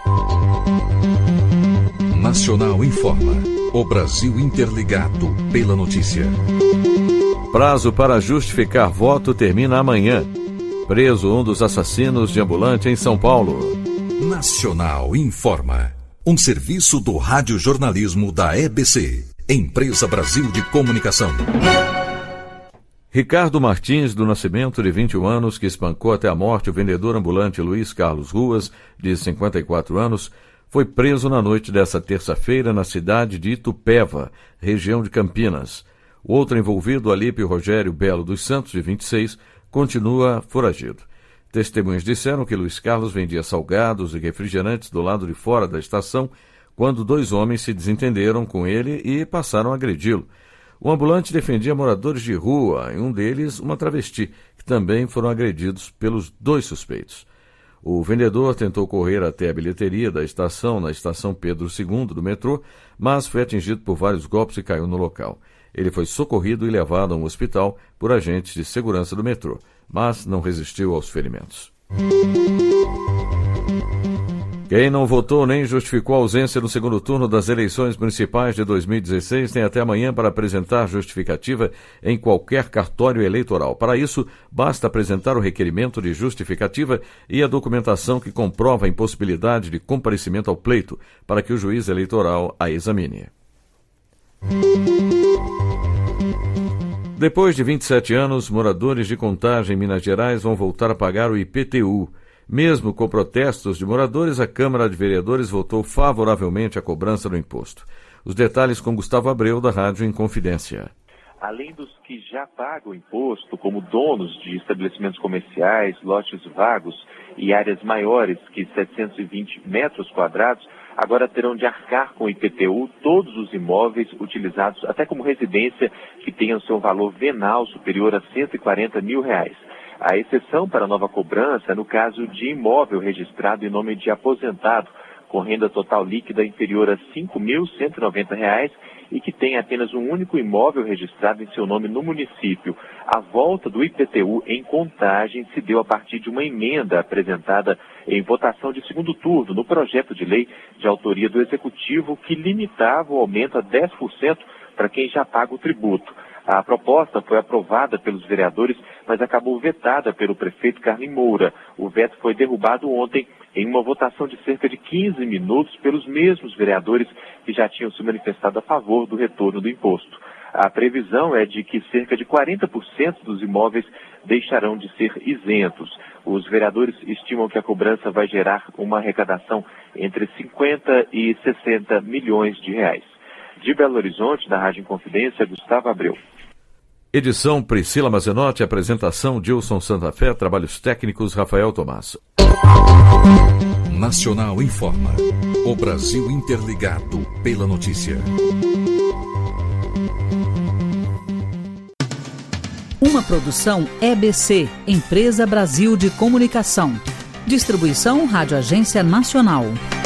Nacional informa. O Brasil interligado pela notícia. Prazo para justificar voto termina amanhã. Preso um dos assassinos de ambulante em São Paulo. Nacional informa. Um serviço do radiojornalismo da EBC, Empresa Brasil de Comunicação. Ricardo Martins do Nascimento, de 21 anos, que espancou até a morte o vendedor ambulante Luiz Carlos Ruas, de 54 anos, foi preso na noite desta terça-feira na cidade de Itupeva, região de Campinas. O outro envolvido, Alípio Rogério Belo dos Santos, de 26, continua foragido. Testemunhas disseram que Luiz Carlos vendia salgados e refrigerantes do lado de fora da estação quando dois homens se desentenderam com ele e passaram a agredi-lo. O ambulante defendia moradores de rua, e um deles uma travesti, que também foram agredidos pelos dois suspeitos. O vendedor tentou correr até a bilheteria da estação, na estação Pedro II do metrô, mas foi atingido por vários golpes e caiu no local. Ele foi socorrido e levado a um hospital por agentes de segurança do metrô, mas não resistiu aos ferimentos. Quem não votou nem justificou a ausência no segundo turno das eleições municipais de 2016 tem até amanhã para apresentar justificativa em qualquer cartório eleitoral. Para isso, basta apresentar o requerimento de justificativa e a documentação que comprova a impossibilidade de comparecimento ao pleito, para que o juiz eleitoral a examine. Depois de 27 anos, moradores de Contagem, Minas Gerais, vão voltar a pagar o IPTU. Mesmo com protestos de moradores, a Câmara de Vereadores votou favoravelmente à cobrança do imposto. Os detalhes com Gustavo Abreu, da Rádio Inconfidência. Além dos que já pagam imposto, como donos de estabelecimentos comerciais, lotes vagos e áreas maiores que 720 metros quadrados, agora terão de arcar com o IPTU todos os imóveis utilizados até como residência que tenham seu valor venal superior a R$140 mil. A exceção para a nova cobrança é no caso de imóvel registrado em nome de aposentado, com renda total líquida inferior a R$ 5.190 e que tem apenas um único imóvel registrado em seu nome no município. A volta do IPTU em Contagem se deu a partir de uma emenda apresentada em votação de segundo turno no projeto de lei de autoria do Executivo que limitava o aumento a 10% para quem já paga o tributo. A proposta foi aprovada pelos vereadores, mas acabou vetada pelo prefeito Carlin Moura. O veto foi derrubado ontem em uma votação de cerca de 15 minutos pelos mesmos vereadores que já tinham se manifestado a favor do retorno do imposto. A previsão é de que cerca de 40% dos imóveis deixarão de ser isentos. Os vereadores estimam que a cobrança vai gerar uma arrecadação entre 50 e 60 milhões de reais. De Belo Horizonte, da Rádio Inconfidência, Gustavo Abreu. Edição Priscila Mazenotti, apresentação Dilson Santa Fé, trabalhos técnicos Rafael Tomás. Nacional informa. O Brasil interligado pela notícia. Uma produção EBC, Empresa Brasil de Comunicação. Distribuição Rádio Agência Nacional.